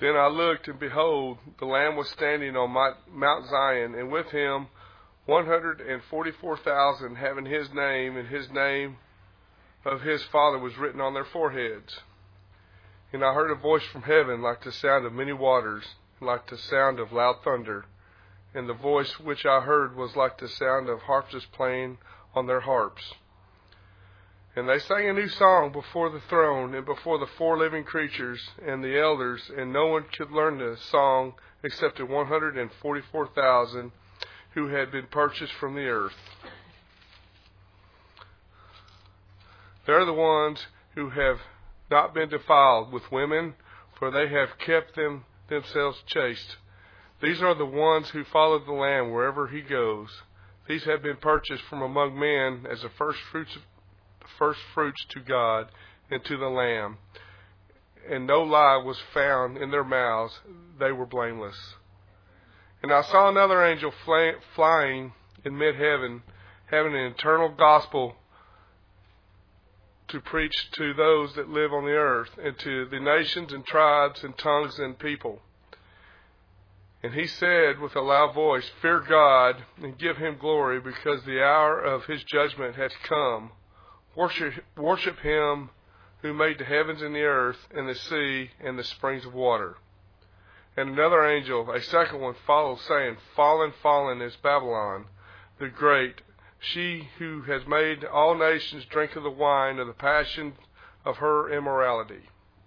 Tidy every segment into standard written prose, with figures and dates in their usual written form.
Then I looked, and behold, the Lamb was standing on Mount Zion, and with him 144,000, having his name and his name of his Father was written on their foreheads. And I heard a voice from heaven like the sound of many waters, and like the sound of loud thunder. And the voice which I heard was like the sound of harpists playing on their harps. And they sang a new song before the throne and before the 4 living creatures and the elders, and no one could learn the song except the 144,000 who had been purchased from the earth. They are the ones who have not been defiled with women, for they have kept themselves chaste. These are the ones who follow the Lamb wherever he goes. These have been purchased from among men as the first fruits to God and to the Lamb. And no lie was found in their mouths. They were blameless. And I saw another angel flying in mid-heaven, having an eternal gospel to preach to those that live on the earth, and to the nations and tribes and tongues and people. And he said with a loud voice, "Fear God and give him glory, because the hour of his judgment has come. Worship him who made the heavens and the earth and the sea and the springs of water." And another angel, a second one, followed, saying, "Fallen, fallen is Babylon the great, she who has made all nations drink of the wine of the passion of her immorality."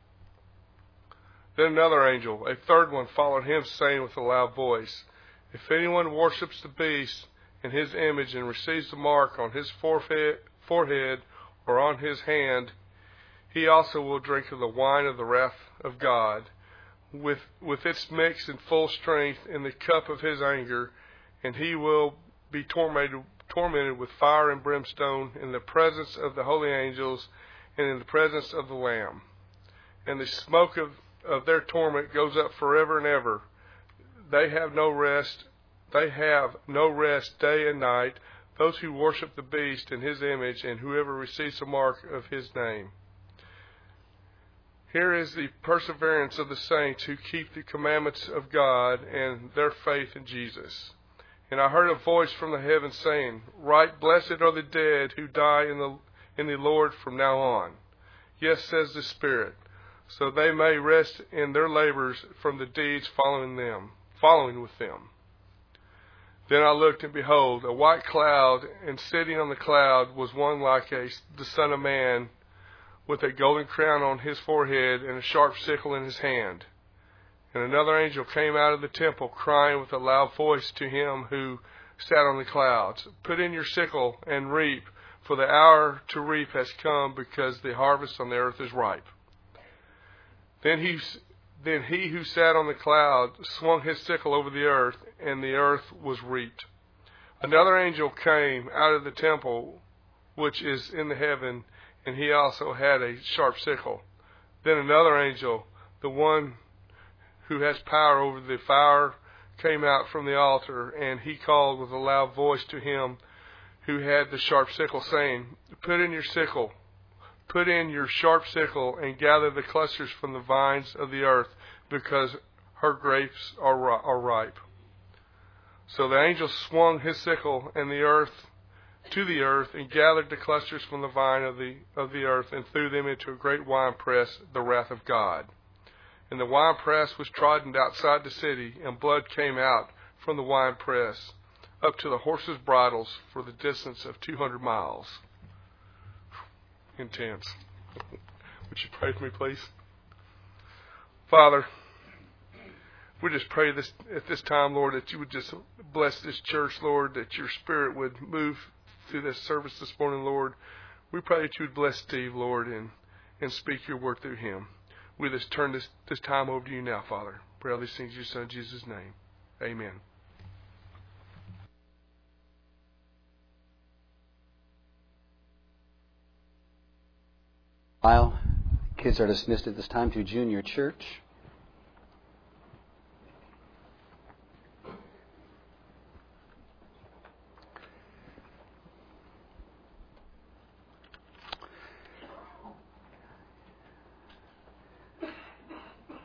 Then another angel, a third one, followed him, saying with a loud voice, "If anyone worships the beast in his image and receives the mark on his forehead or on his hand, he also will drink of the wine of the wrath of God, with its mixed in full strength in the cup of his anger, and he will be tormented with fire and brimstone in the presence of the holy angels and in the presence of the Lamb. And the smoke of their torment goes up forever and ever. They have no rest day and night, those who worship the beast in his image and whoever receives the mark of his name. Here is the perseverance of the saints who keep the commandments of God and their faith in Jesus. And I heard a voice from the heavens saying, "Write, blessed are the dead who die in the Lord from now on. Yes, says the Spirit, so they may rest in their labors from the deeds following with them." Then I looked, and behold, a white cloud, and sitting on the cloud was one like the Son of Man, with a golden crown on his forehead and a sharp sickle in his hand. And another angel came out of the temple, crying with a loud voice to him who sat on the clouds, "Put in your sickle and reap, for the hour to reap has come, because the harvest on the earth is ripe." Then he who sat on the cloud swung his sickle over the earth, and the earth was reaped. Another angel came out of the temple which is in the heaven, and he also had a sharp sickle. Then another angel, the one who has power over the fire, came out from the altar, and he called with a loud voice to him who had the sharp sickle, saying, Put in your sharp sickle, and gather the clusters from the vines of the earth, because her grapes are ripe." So the angel swung his sickle to the earth, and gathered the clusters from the vine of the earth, and threw them into a great winepress, the wrath of God. And the winepress was trodden outside the city, and blood came out from the winepress up to the horses' bridles for the distance of 200 miles. Intense. Would you pray for me, please? Father, we just pray at this time, Lord, that you would just bless this church, Lord, that your Spirit would move through this service this morning, Lord. We pray that you would bless Steve, Lord, and speak your word through him. We just turn this time over to you now, Father. Pray all these things in your Son, Jesus' name. Amen. While kids are dismissed at this time to junior church.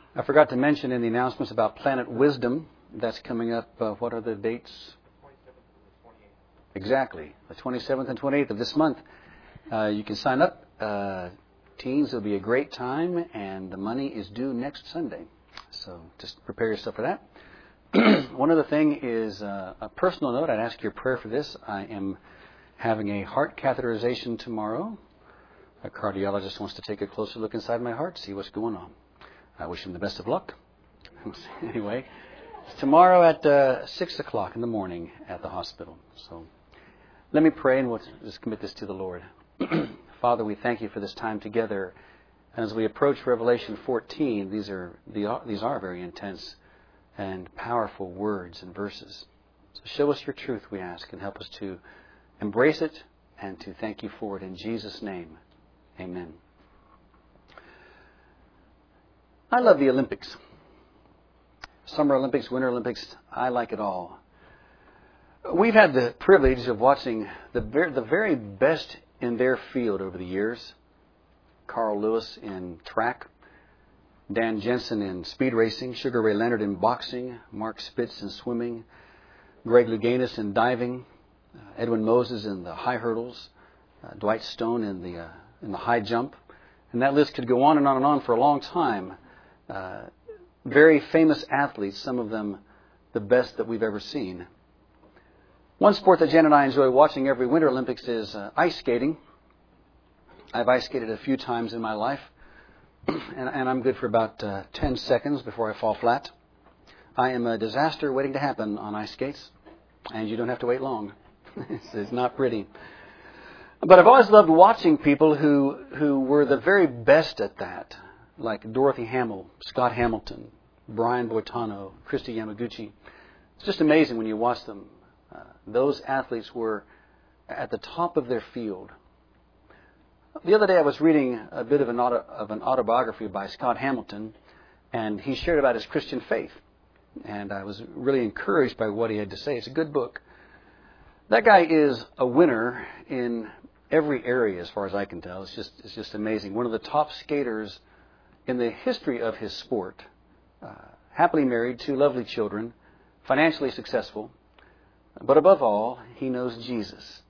I forgot to mention in the announcements about Planet Wisdom. That's coming up. What are the dates? 27th and the 28th. Exactly. The 27th and 28th of this month. You can sign up. Teens, it'll be a great time, and the money is due next Sunday. So just prepare yourself for that. One other thing is a personal note. I'd ask your prayer for this. I am having a heart catheterization tomorrow. A cardiologist wants to take a closer look inside my heart, see what's going on. I wish him the best of luck. Anyway, it's tomorrow at 6 o'clock in the morning at the hospital. So let me pray, and we'll just commit this to the Lord. Father, we thank you for this time together. And as we approach Revelation 14, these are very intense and powerful words and verses. So show us your truth, we ask, and help us to embrace it and to thank you for it in Jesus' name. Amen. I love the Olympics. Summer Olympics, Winter Olympics, I like it all. We've had the privilege of watching the very best in their field over the years. Carl Lewis in track, Dan Jensen in speed racing, Sugar Ray Leonard in boxing, Mark Spitz in swimming, Greg Louganis in diving, Edwin Moses in the high hurdles, Dwight Stone in the high jump. And that list could go on and on and on for a long time. Very famous athletes, some of them the best that we've ever seen. One sport that Jen and I enjoy watching every Winter Olympics is ice skating. I've ice skated a few times in my life, and I'm good for about 10 seconds before I fall flat. I am a disaster waiting to happen on ice skates, and you don't have to wait long. It's not pretty. But I've always loved watching people who were the very best at that, like Dorothy Hamill, Scott Hamilton, Brian Boitano, Christy Yamaguchi. It's just amazing when you watch them. Those athletes were at the top of their field. The other day I was reading a bit of an autobiography by Scott Hamilton, and he shared about his Christian faith. And I was really encouraged by what he had to say. It's a good book. That guy is a winner in every area as far as I can tell. It's just amazing. One of the top skaters in the history of his sport. Happily married, 2 lovely children, financially successful. But above all, he knows Jesus.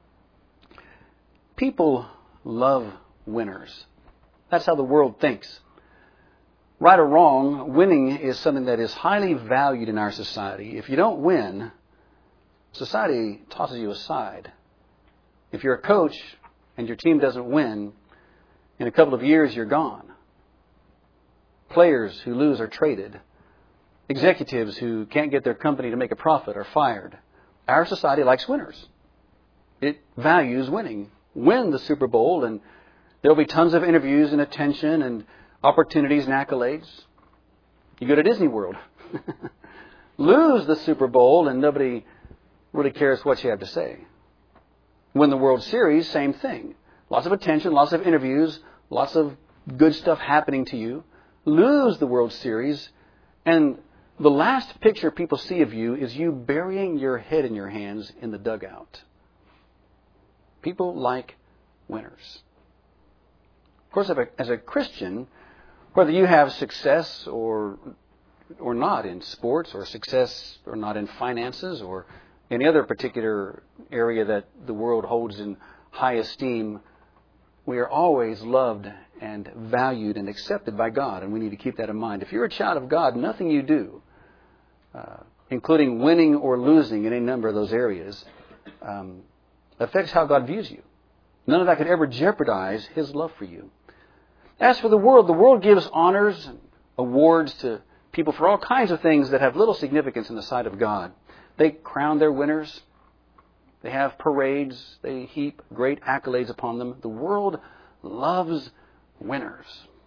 People love winners. That's how the world thinks. Right or wrong, winning is something that is highly valued in our society. If you don't win, society tosses you aside. If you're a coach and your team doesn't win, in a couple of years you're gone. Players who lose are traded. Executives who can't get their company to make a profit are fired. Our society likes winners. It values winning. Win the Super Bowl and there'll be tons of interviews and attention and opportunities and accolades. You go to Disney World. Lose the Super Bowl and nobody really cares what you have to say. Win the World Series, same thing. Lots of attention, lots of interviews, lots of good stuff happening to you. Lose the World Series, and the last picture people see of you is you burying your head in your hands in the dugout. People like winners. Of course, as a Christian, whether you have success or not in sports, or success or not in finances, or any other particular area that the world holds in high esteem, we are always loved and valued and accepted by God, and we need to keep that in mind. If you're a child of God, nothing you do, including winning or losing in any number of those areas, affects how God views you. None of that could ever jeopardize His love for you. As for the world gives honors and awards to people for all kinds of things that have little significance in the sight of God. They crown their winners. They have parades. They heap great accolades upon them. The world loves winners.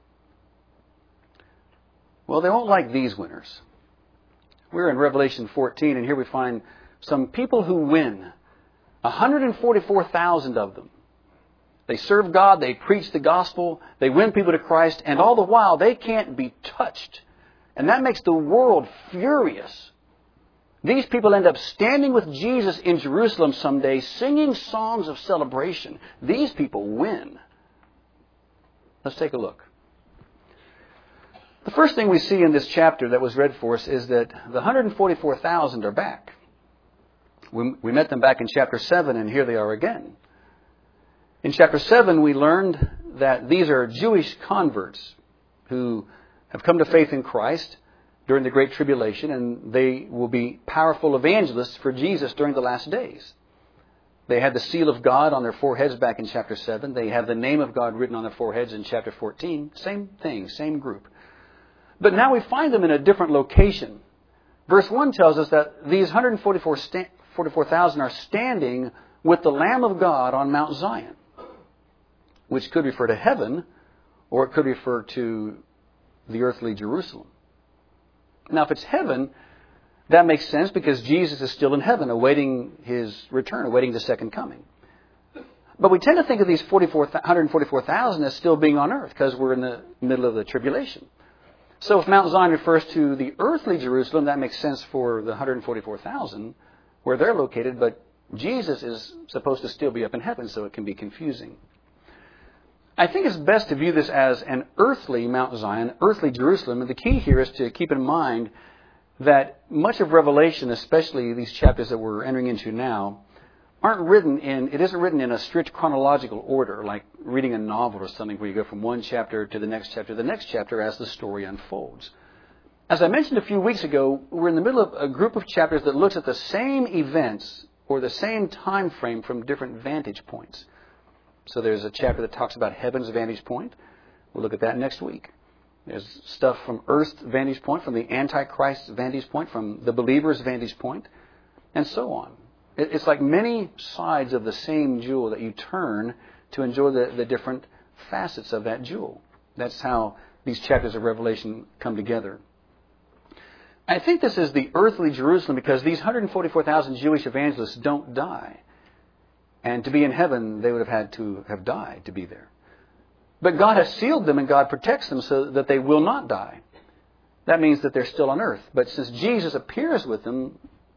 Well, they won't like these winners. We're in Revelation 14, and here we find some people who win. 144,000 of them. They serve God, they preach the gospel, they win people to Christ, and all the while they can't be touched. And that makes the world furious. These people end up standing with Jesus in Jerusalem someday, singing songs of celebration. These people win. Let's take a look. The first thing we see in this chapter that was read for us is that the 144,000 are back. We met them back in chapter 7, and here they are again. In chapter 7, we learned that these are Jewish converts who have come to faith in Christ during the Great Tribulation, and they will be powerful evangelists for Jesus during the last days. They had the seal of God on their foreheads back in chapter 7. They have the name of God written on their foreheads in chapter 14. Same thing, same group. But now we find them in a different location. Verse 1 tells us that these 144,000 are standing with the Lamb of God on Mount Zion, which could refer to heaven, or it could refer to the earthly Jerusalem. Now, if it's heaven, that makes sense because Jesus is still in heaven, awaiting His return, awaiting the second coming. But we tend to think of these 144,000 as still being on earth because we're in the middle of the tribulation. So if Mount Zion refers to the earthly Jerusalem, that makes sense for the 144,000 where they're located, but Jesus is supposed to still be up in heaven, so it can be confusing. I think it's best to view this as an earthly Mount Zion, earthly Jerusalem, and the key here is to keep in mind that much of Revelation, especially these chapters that we're entering into now, it isn't written in a strict chronological order, like reading a novel or something where you go from one chapter to the next chapter as the story unfolds. As I mentioned a few weeks ago, we're in the middle of a group of chapters that looks at the same events or the same time frame from different vantage points. So there's a chapter that talks about heaven's vantage point. We'll look at that next week. There's stuff from earth's vantage point, from the Antichrist's vantage point, from the believer's vantage point, and so on. It's like many sides of the same jewel that you turn to enjoy the different facets of that jewel. That's how these chapters of Revelation come together. I think this is the earthly Jerusalem because these 144,000 Jewish evangelists don't die. And to be in heaven, they would have had to have died to be there. But God has sealed them and God protects them so that they will not die. That means that they're still on earth. But since Jesus appears with them,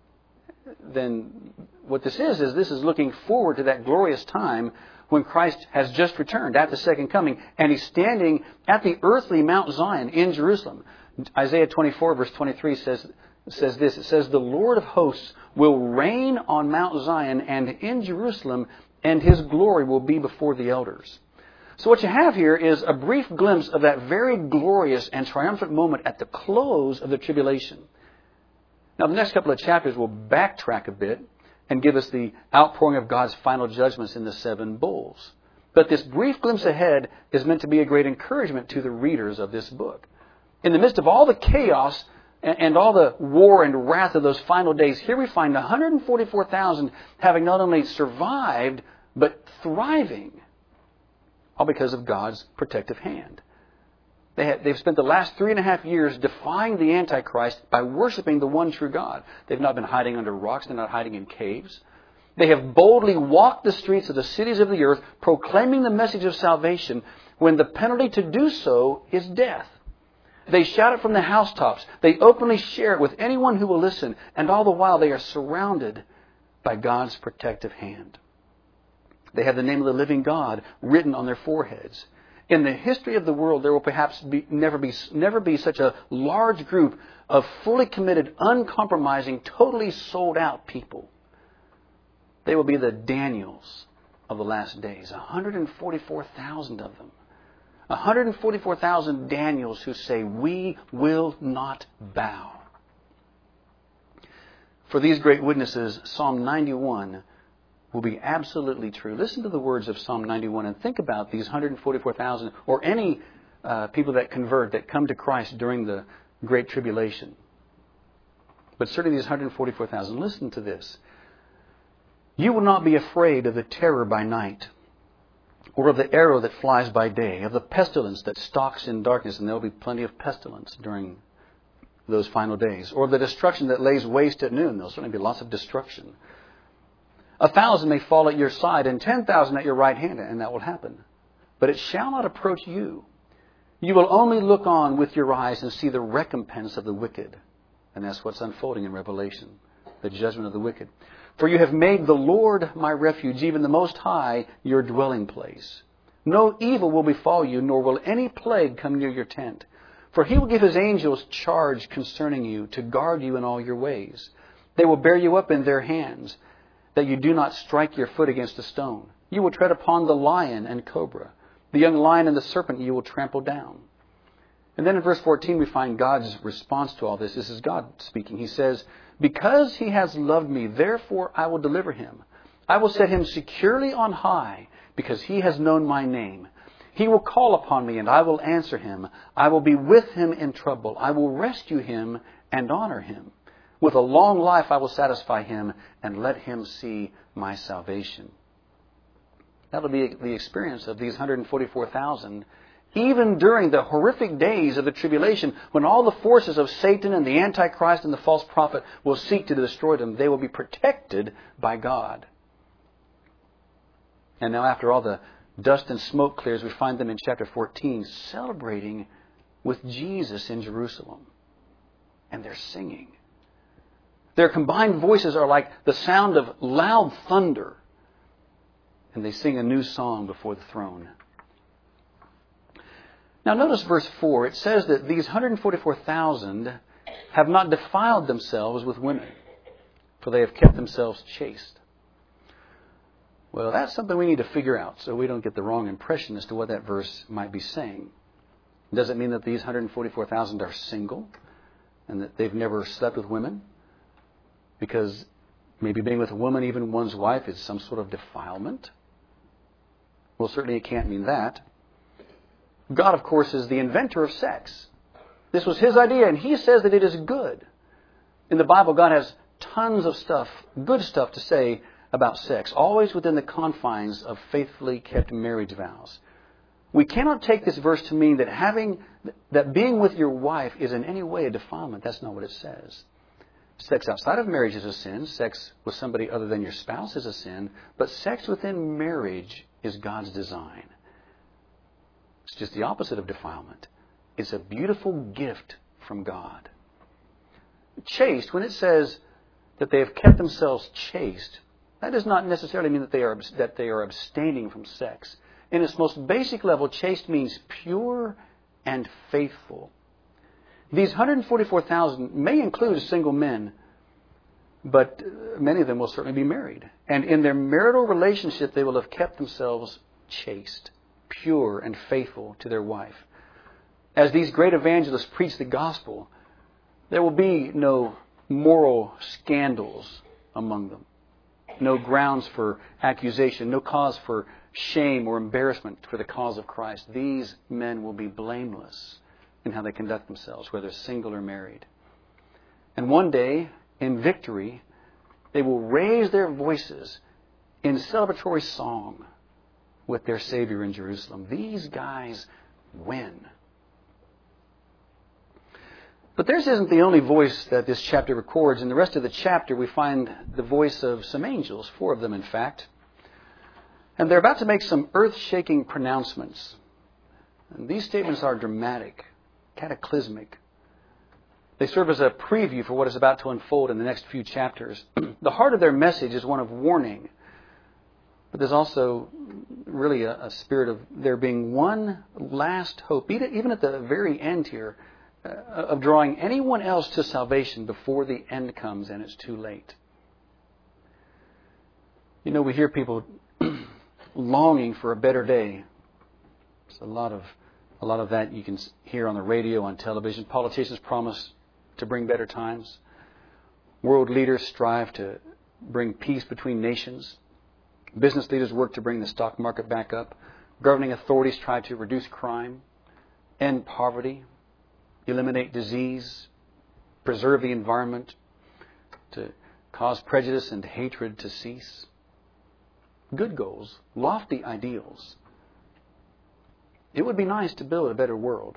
then what this is looking forward to that glorious time when Christ has just returned at the second coming, and He's standing at the earthly Mount Zion in Jerusalem. Isaiah 24 verse 23 says this. It says, "The Lord of hosts will reign on Mount Zion and in Jerusalem, and His glory will be before the elders." So what you have here is a brief glimpse of that very glorious and triumphant moment at the close of the tribulation. Now, the next couple of chapters will backtrack a bit and give us the outpouring of God's final judgments in the 7 bowls. But this brief glimpse ahead is meant to be a great encouragement to the readers of this book. In the midst of all the chaos and all the war and wrath of those final days, here we find 144,000 having not only survived, but thriving, all because of God's protective hand. They've spent the last 3.5 years defying the Antichrist by worshiping the one true God. They've not been hiding under rocks. They're not hiding in caves. They have boldly walked the streets of the cities of the earth, proclaiming the message of salvation when the penalty to do so is death. They shout it from the housetops. They openly share it with anyone who will listen. And all the while they are surrounded by God's protective hand. They have the name of the living God written on their foreheads. In the history of the world, there will perhaps never be such a large group of fully committed, uncompromising, totally sold out people. They will be the Daniels of the last days. 144,000 of them. 144,000 Daniels who say, "We will not bow." For these great witnesses, Psalm 91 will be absolutely true. Listen to the words of Psalm 91 and think about these 144,000 or any people that convert, that come to Christ during the Great Tribulation. But certainly these 144,000, listen to this. "You will not be afraid of the terror by night, or of the arrow that flies by day, of the pestilence that stalks in darkness," and there will be plenty of pestilence during those final days, "or the destruction that lays waste at noon." There will certainly be lots of destruction. 1,000 may fall at your side and 10,000 at your right hand, and that will happen. But it shall not approach you. You will only look on with your eyes and see the recompense of the wicked. And that's what's unfolding in Revelation, the judgment of the wicked. "For you have made the Lord my refuge, even the Most High, your dwelling place. No evil will befall you, nor will any plague come near your tent. For He will give His angels charge concerning you to guard you in all your ways. They will bear you up in their hands, that you do not strike your foot against a stone. You will tread upon the lion and cobra. The young lion and the serpent you will trample down. And then in verse 14 we find God's response to all this. This is God speaking. He says, because He has loved me, therefore I will deliver Him. I will set Him securely on high, because He has known my name. He will call upon me, and I will answer him. I will be with him in trouble. I will rescue him and honor him. With a long life I will satisfy him and let him see my salvation. That will be the experience of these 144,000, even during the horrific days of the tribulation, when all the forces of Satan and the Antichrist and the false prophet will seek to destroy them. They will be protected by God. And now after all the dust and smoke clears, we find them in chapter 14 celebrating with Jesus in Jerusalem. And they're singing. Their combined voices are like the sound of loud thunder. And they sing a new song before the throne. Now notice verse 4. It says that these 144,000 have not defiled themselves with women, for they have kept themselves chaste. Well, that's something we need to figure out so we don't get the wrong impression as to what that verse might be saying. Does it mean that these 144,000 are single and that they've never slept with women? Because maybe being with a woman, even one's wife, is some sort of defilement? Well, certainly it can't mean that. God, of course, is the inventor of sex. This was His idea, and He says that it is good. In the Bible, God has tons of stuff, good stuff to say about sex, always within the confines of faithfully kept marriage vows. We cannot take this verse to mean that being with your wife is in any way a defilement. That's not what it says. Sex outside of marriage is a sin. Sex with somebody other than your spouse is a sin. But sex within marriage is God's design. It's just the opposite of defilement. It's a beautiful gift from God. Chaste, when it says that they have kept themselves chaste, that does not necessarily mean that they are abstaining from sex. In its most basic level, chaste means pure and faithful. These 144,000 may include single men, but many of them will certainly be married. And in their marital relationship, they will have kept themselves chaste, pure, and faithful to their wife. As these great evangelists preach the gospel, there will be no moral scandals among them. No grounds for accusation, no cause for shame or embarrassment for the cause of Christ. These men will be blameless in how they conduct themselves, whether single or married. And one day, in victory, they will raise their voices in celebratory song with their Savior in Jerusalem. These guys win. But theirs isn't the only voice that this chapter records. In the rest of the chapter, we find the voice of some angels, 4 of them in fact. And they're about to make some earth-shaking pronouncements. And these statements are dramatic, cataclysmic. They serve as a preview for what is about to unfold in the next few chapters. The heart of their message is one of warning. But there's also really a spirit of there being one last hope, even at the very end here, of drawing anyone else to salvation before the end comes and it's too late. You know, we hear people longing for a better day. There's a lot of that you can hear on the radio, on television. Politicians promise to bring better times. World leaders strive to bring peace between nations. Business leaders work to bring the stock market back up. Governing authorities try to reduce crime, end poverty, eliminate disease, preserve the environment, to cause prejudice and hatred to cease. Good goals, lofty ideals. It would be nice to build a better world.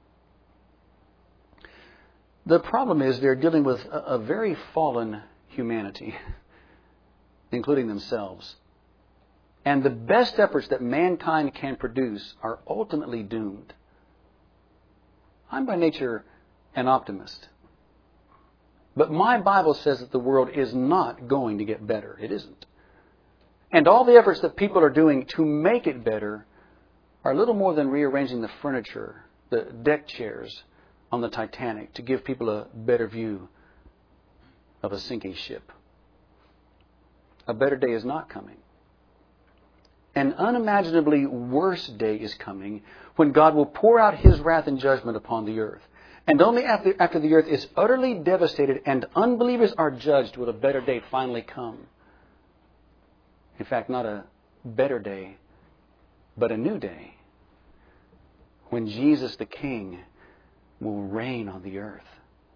The problem is they're dealing with a very fallen humanity, including themselves. And the best efforts that mankind can produce are ultimately doomed. I'm by nature an optimist. But my Bible says that the world is not going to get better. It isn't. And all the efforts that people are doing to make it better are little more than rearranging the furniture, the deck chairs, on the Titanic to give people a better view of a sinking ship. A better day is not coming. An unimaginably worse day is coming when God will pour out His wrath and judgment upon the earth. And only after the earth is utterly devastated and unbelievers are judged will a better day finally come. In fact, not a better day, but a new day, when Jesus the King will reign on the earth.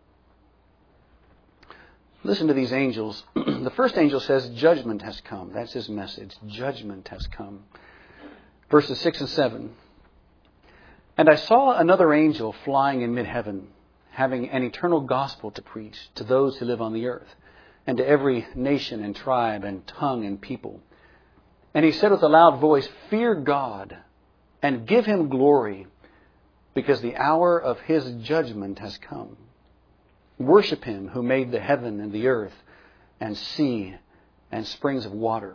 Listen to these angels. The first angel says, judgment has come. That's his message. Judgment has come. Verses 6 and 7. And I saw another angel flying in mid-heaven, having an eternal gospel to preach to those who live on the earth, and to every nation and tribe and tongue and people. And he said with a loud voice, fear God and give Him glory, because the hour of His judgment has come. Worship Him who made the heaven and the earth and sea and springs of water.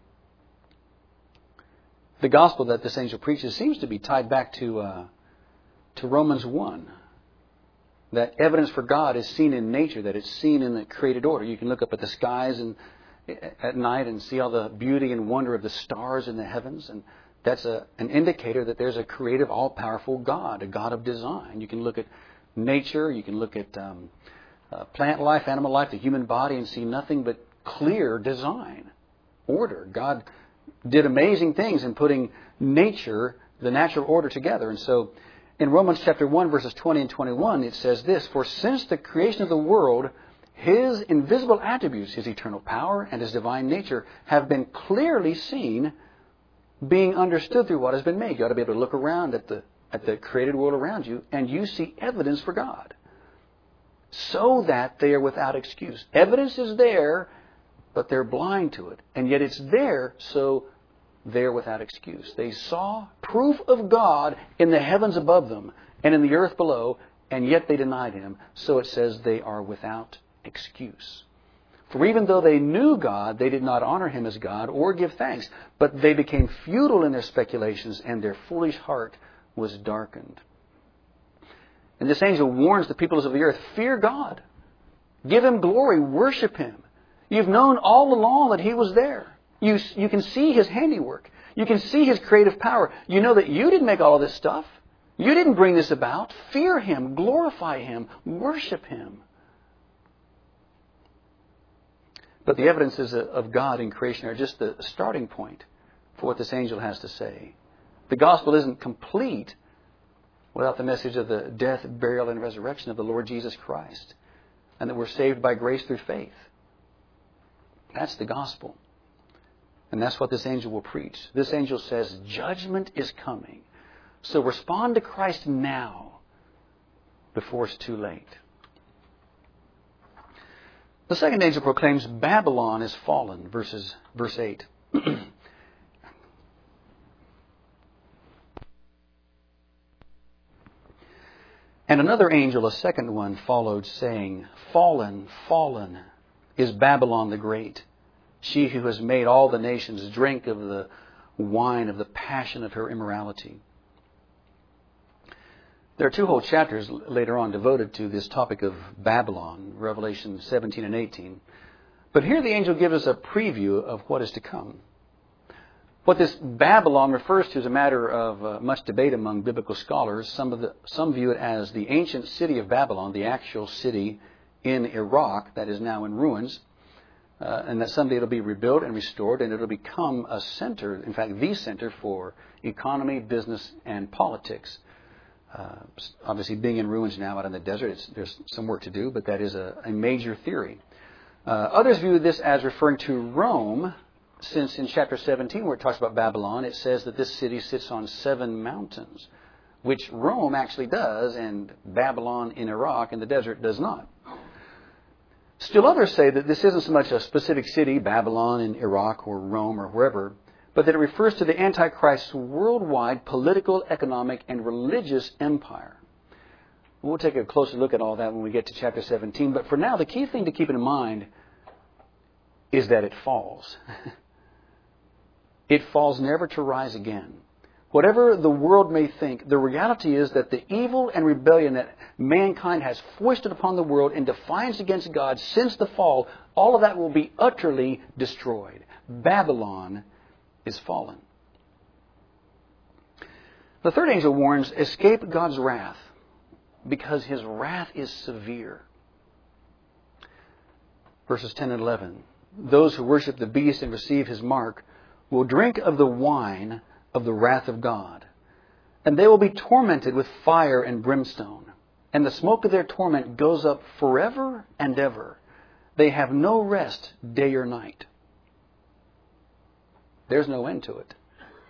The gospel that this angel preaches seems to be tied back to Romans 1. That evidence for God is seen in nature, that it's seen in the created order. You can look up at the skies at night and see all the beauty and wonder of the stars in the heavens, and that's an indicator that there's a creative, all-powerful God, a God of design. You can look at nature, you can look at plant life, animal life, the human body, and see nothing but clear design, order. God did amazing things in putting nature, the natural order, together. And so in Romans chapter 1, verses 20 and 21, it says this, for since the creation of the world, His invisible attributes, His eternal power and His divine nature, have been clearly seen, being understood through what has been made. You ought to be able to look around at the created world around you, and you see evidence for God, so that they are without excuse. Evidence is there, but they're blind to it. And yet it's there, so they're without excuse. They saw proof of God in the heavens above them and in the earth below, and yet they denied Him. So it says they are without excuse. For even though they knew God, they did not honor Him as God or give thanks, but they became futile in their speculations, and their foolish heart was darkened. And this angel warns the peoples of the earth, fear God. Give Him glory. Worship Him. You've known all along that He was there. You can see His handiwork. You can see His creative power. You know that you didn't make all of this stuff. You didn't bring this about. Fear Him. Glorify Him. Worship Him. But the evidences of God in creation are just the starting point for what this angel has to say. The gospel isn't complete without the message of the death, burial, and resurrection of the Lord Jesus Christ, and that we're saved by grace through faith. That's the gospel. And that's what this angel will preach. This angel says, judgment is coming. So respond to Christ now before it's too late. The second angel proclaims Babylon is fallen, verse 8. And another angel, a second one, followed, saying, fallen, fallen is Babylon the Great, she who has made all the nations drink of the wine of the passion of her immorality. There are 2 whole chapters later on devoted to this topic of Babylon, Revelation 17 and 18. But here the angel gives us a preview of what is to come. What this Babylon refers to is a matter of much debate among biblical scholars. Some view it as the ancient city of Babylon, the actual city in Iraq that is now in ruins, and that someday it'll be rebuilt and restored, and it'll become a center, in fact, the center for economy, business, and politics. Obviously, being in ruins now out in the desert, there's some work to do, but that is a major theory. Others view this as referring to Rome, since in chapter 17, where it talks about Babylon, it says that this city sits on 7 mountains, which Rome actually does, and Babylon in Iraq in the desert does not. Still others say that this isn't so much a specific city, Babylon in Iraq or Rome or wherever, but that it refers to the Antichrist's worldwide political, economic, and religious empire. We'll take a closer look at all that when we get to chapter 17, but for now, the key thing to keep in mind is that it falls. It falls never to rise again. Whatever the world may think, the reality is that the evil and rebellion that mankind has foisted upon the world in defiance against God since the fall, all of that will be utterly destroyed. Babylon is fallen. The third angel warns, escape God's wrath, because His wrath is severe. Verses 10 and 11. Those who worship the beast and receive his mark will drink of the wine of the wrath of God. And they will be tormented with fire and brimstone. And the smoke of their torment goes up forever and ever. They have no rest day or night. There's no end to it.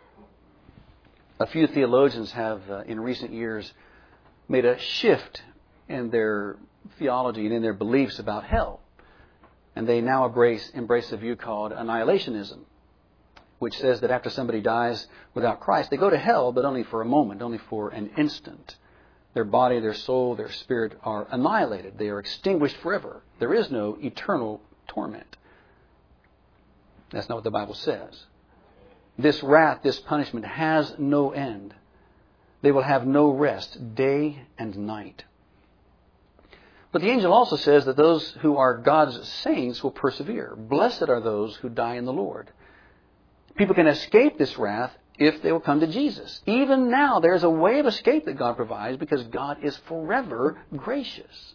A few theologians have, in recent years, made a shift in their theology and in their beliefs about hell. And they now embrace a view called annihilationism, which says that after somebody dies without Christ, they go to hell, but only for a moment, only for an instant. Their body, their soul, their spirit are annihilated. They are extinguished forever. There is no eternal torment. That's not what the Bible says. This wrath, this punishment has no end. They will have no rest, day and night. But the angel also says that those who are God's saints will persevere. Blessed are those who die in the Lord. People can escape this wrath if they will come to Jesus. Even now, there's a way of escape that God provides because God is forever gracious.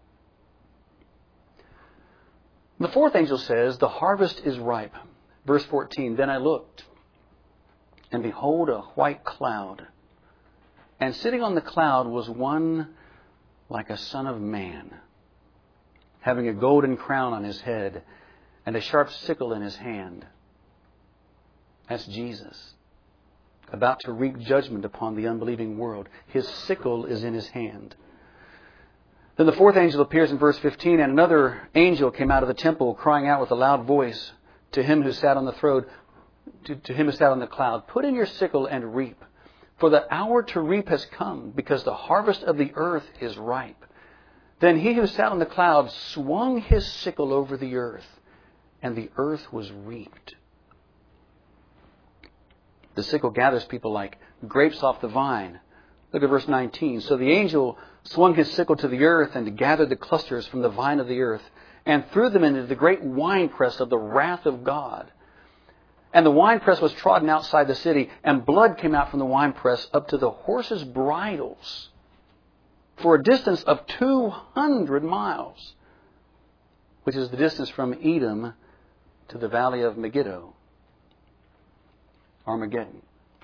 The fourth angel says, the harvest is ripe. Verse 14, then I looked, and behold, a white cloud. And sitting on the cloud was one like a son of man, having a golden crown on his head and a sharp sickle in his hand. That's Jesus, about to reap judgment upon the unbelieving world. His sickle is in his hand. Then the fourth angel appears in verse 15, and another angel came out of the temple, crying out with a loud voice to him who sat on the throne, to him who sat on the cloud, put in your sickle and reap, for the hour to reap has come, because the harvest of the earth is ripe. Then he who sat on the cloud swung his sickle over the earth, and the earth was reaped. The sickle gathers people like grapes off the vine. Look at verse 19. So the angel swung his sickle to the earth and gathered the clusters from the vine of the earth and threw them into the great winepress of the wrath of God. And the winepress was trodden outside the city, and blood came out from the winepress up to the horses' bridles for a distance of 200 miles, which is the distance from Edom to the valley of Megiddo. Armageddon.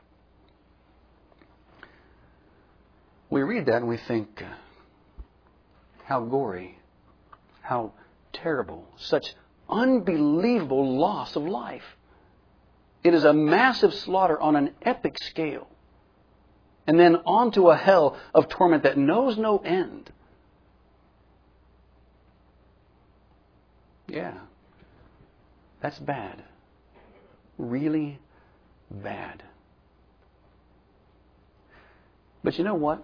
We read that and we think, how gory, how terrible, such unbelievable loss of life. It is a massive slaughter on an epic scale. And then onto a hell of torment that knows no end. Yeah, that's bad. Really bad. But you know what?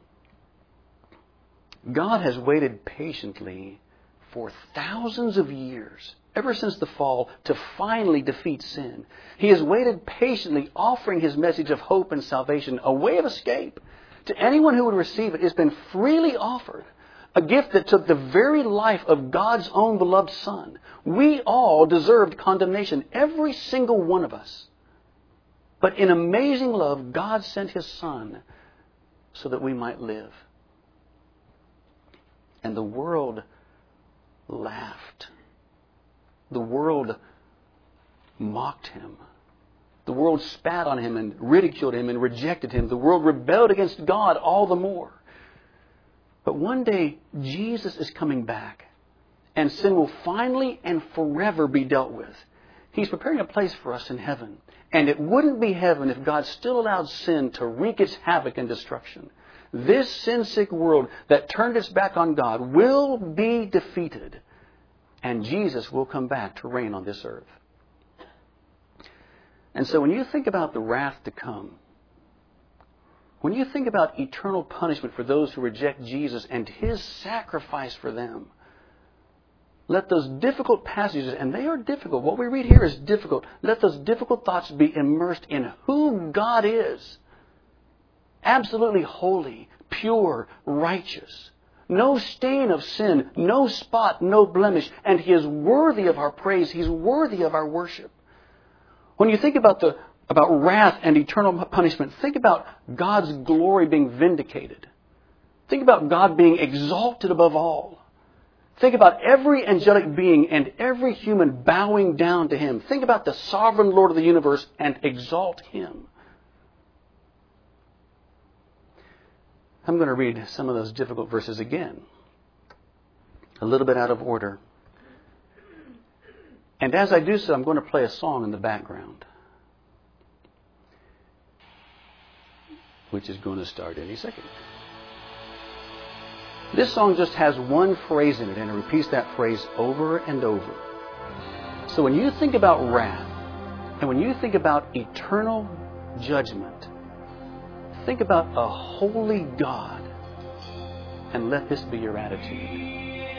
God has waited patiently for thousands of years, ever since the fall, to finally defeat sin. He has waited patiently, offering His message of hope and salvation, a way of escape. To anyone who would receive it, it's been freely offered. A gift that took the very life of God's own beloved Son. We all deserved condemnation, every single one of us. But in amazing love, God sent His Son so that we might live. And the world laughed. The world mocked Him. The world spat on Him and ridiculed Him and rejected Him. The world rebelled against God all the more. But one day, Jesus is coming back, and sin will finally and forever be dealt with. He's preparing a place for us in heaven. And it wouldn't be heaven if God still allowed sin to wreak its havoc and destruction. This sin-sick world that turned its back on God will be defeated. And Jesus will come back to reign on this earth. And so when you think about the wrath to come, when you think about eternal punishment for those who reject Jesus and His sacrifice for them, Let those difficult passages, and they are difficult. What we read here is difficult. Let those difficult thoughts be immersed in who God is. Absolutely holy, pure, righteous. No stain of sin, no spot, no blemish. And He is worthy of our praise. He's worthy of our worship. When you think about wrath and eternal punishment, think about God's glory being vindicated. Think about God being exalted above all. Think about every angelic being and every human bowing down to Him. Think about the sovereign Lord of the universe and exalt Him. I'm going to read some of those difficult verses again, a little bit out of order. And as I do so, I'm going to play a song in the background, which is going to start any second. This song just has one phrase in it, and it repeats that phrase over and over. So when you think about wrath, and when you think about eternal judgment, think about a holy God, and let this be your attitude.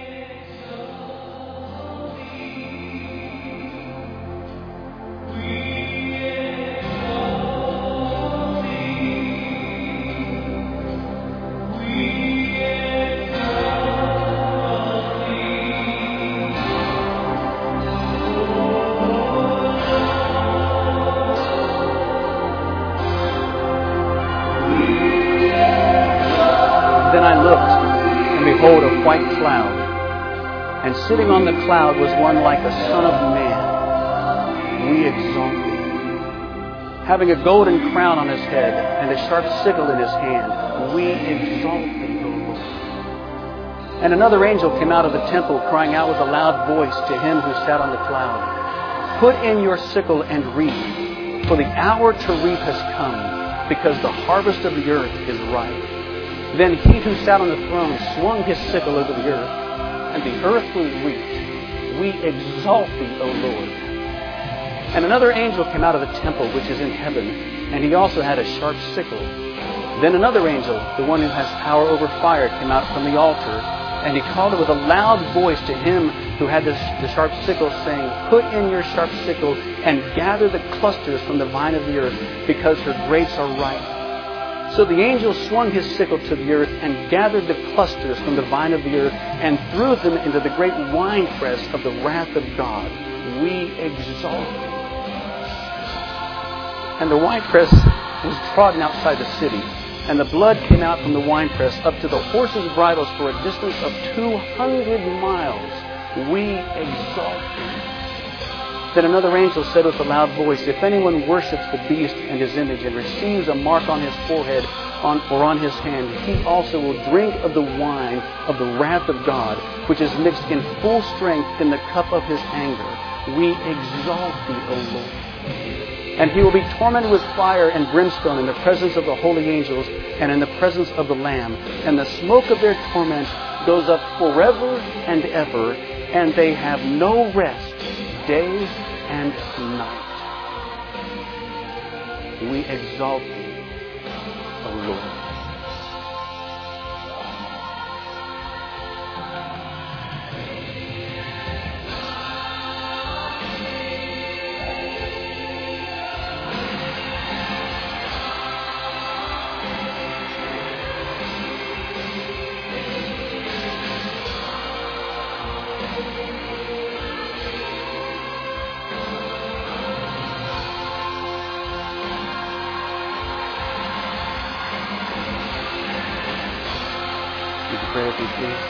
Then I looked, and behold, a white cloud. And sitting on the cloud was one like the Son of Man. We exalt Thee. Having a golden crown on His head, and a sharp sickle in His hand, we exalt Thee, O Lord. And another angel came out of the temple, crying out with a loud voice to Him who sat on the cloud, Put in your sickle and reap, for the hour to reap has come, because the harvest of the earth is ripe. Then He who sat on the throne swung His sickle over the earth, and the earth was reaped. We exalt Thee, O Lord. And another angel came out of the temple which is in heaven, and he also had a sharp sickle. Then another angel, the one who has power over fire, came out from the altar, and he called with a loud voice to him who had the sharp sickle, saying, Put in your sharp sickle and gather the clusters from the vine of the earth, because her grapes are ripe. So the angel swung his sickle to the earth and gathered the clusters from the vine of the earth and threw them into the great winepress of the wrath of God. We exalt Thee. And the winepress was trodden outside the city, and the blood came out from the winepress up to the horses' bridles for a distance of 200 miles. We exalt Thee. Then another angel said with a loud voice, If anyone worships the beast and his image and receives a mark on his forehead or on his hand, he also will drink of the wine of the wrath of God, which is mixed in full strength in the cup of His anger. We exalt Thee, O Lord. And he will be tormented with fire and brimstone in the presence of the holy angels and in the presence of the Lamb. And the smoke of their torment goes up forever and ever, and they have no rest day and night. We exalt Thee, O Lord. Pray with me, please.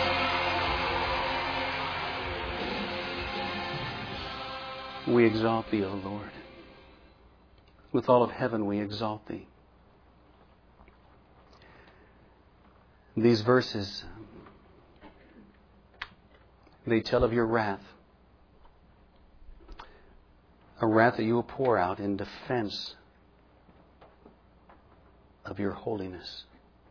We exalt Thee, O Lord. With all of heaven we exalt Thee. These verses, they tell of Your wrath. A wrath that You will pour out in defense of Your holiness.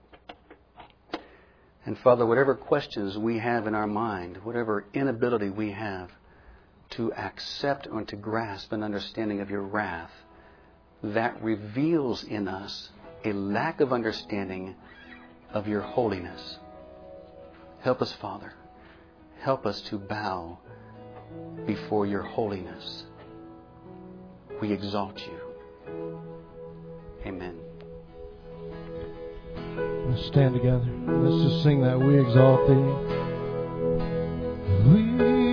And Father, whatever questions we have in our mind, whatever inability we have to accept or to grasp an understanding of Your wrath, that reveals in us a lack of understanding of Your holiness. Help us, Father. Help us to bow before your holiness. We exalt you. Amen. Let's stand together. Let's just sing that. We exalt thee. We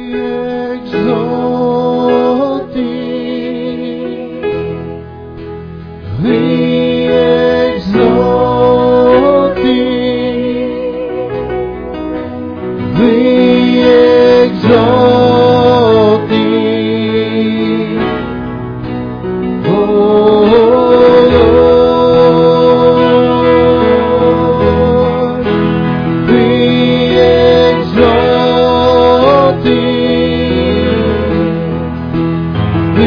exalt thee. We exalt thee. We exalt thee. Oh Lord, we exalt thee. We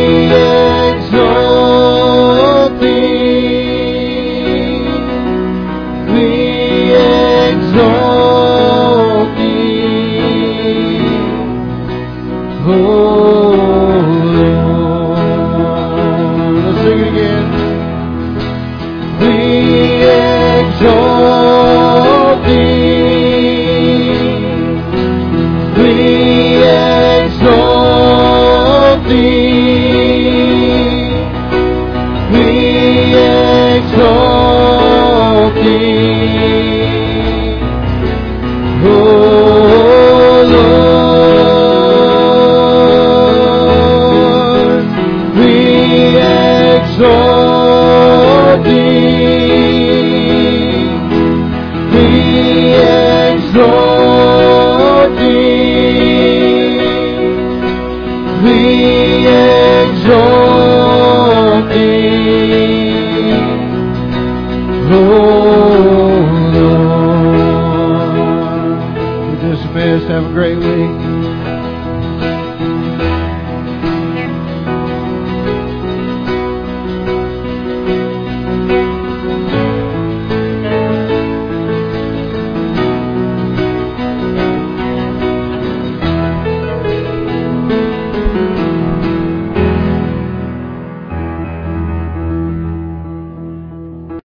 exalt thee. We exalt thee. Oh Lord. Let's sing it again. We exalt thee. We exalt thee. We exalt